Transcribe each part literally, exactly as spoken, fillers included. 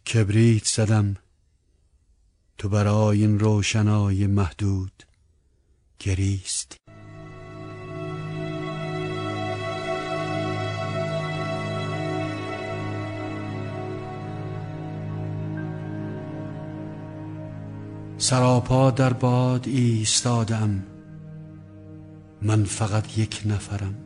کبریت زدم تو برای این روشنای محدود گریستی. سراپا در باد ایستادم، من فقط یک نفرم،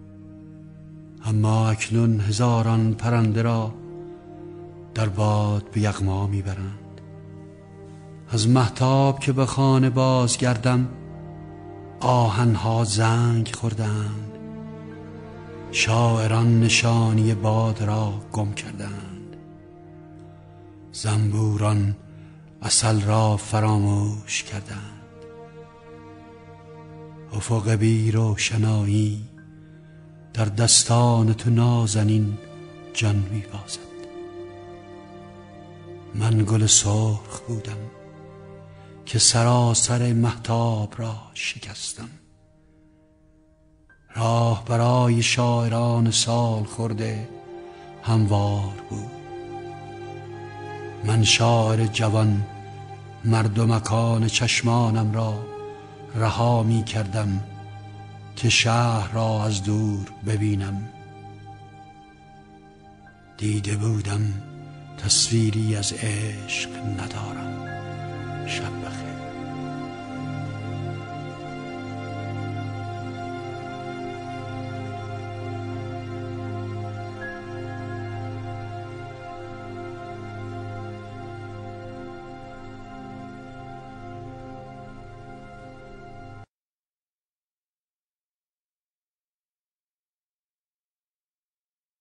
اما اکنون هزاران پرنده را در باد به یغما میبرند. از مهتاب که به خانه بازگردم آهنها زنگ خوردند، شاعران نشانی باد را گم کردند، زنبوران عسل را فراموش کردند. افق بی روشنایی در دستان تو نازنین جان می‌بازد. من گل سرخ بودم که سراسر مهتاب را شکستم. راه برای شاعران سال خورده هموار بود. من شاعر جوان مرد و مکان چشمانم را رها می کردم که شهر را از دور ببینم. دیده بودم تصویری از عشق ندارم. شب بخیر.